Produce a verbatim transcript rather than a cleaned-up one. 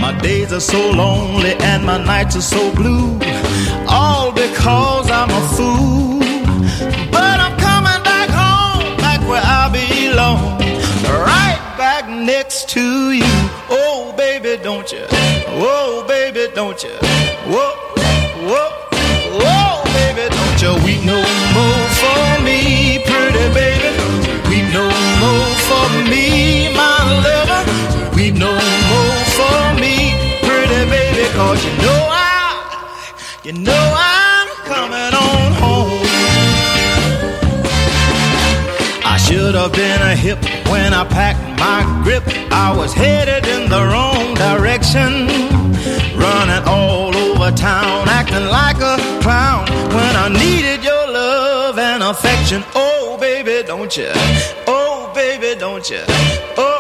My days are so lonely and my nights are so blue, all because I'm a fool. But I'm coming back home, back where I belong, right back next to you. Oh baby, don't you? Whoa baby, don't you? Whoa, whoa, whoa baby, don't you weep no more for me, pretty baby. Weep no more for me, my lover. Weep no more for me, pretty baby, cause you know I, you know I'm coming on home. I should have been a hip when I packed my grip. I was headed in the wrong direction, running all over town, acting like a clown when I needed your love and affection. Oh baby, don't you? Oh baby, don't you? Oh